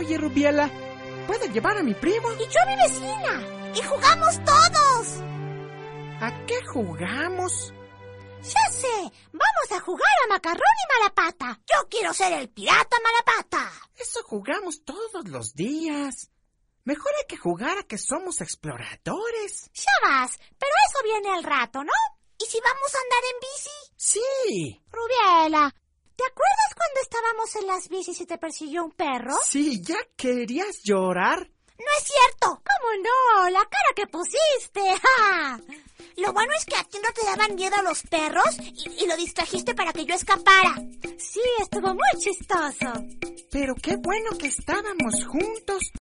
Oye, Rubiela, ¿puedo llevar a mi primo? Y yo a mi vecina. Y jugamos todos. ¿A qué jugamos? Ya sé, vamos a jugar a Macarrón y Malapata. Yo quiero ser el pirata Malapata. Eso jugamos todos los días. Mejor hay que jugar a que somos exploradores. Ya vas, pero eso viene al rato, ¿no? ¿Y si vamos a andar en bici? Sí. Rubiela, ¿te acuerdas cuando estábamos en las bicis y te persiguió un perro? Sí, ¿ya querías llorar? ¡No es cierto! ¿Cómo no? La cara que pusiste. ¡Ja! Lo bueno es que a ti no te daban miedo los perros y lo distrajiste para que yo escapara. Sí, estuvo muy chistoso. Pero qué bueno que estábamos juntos.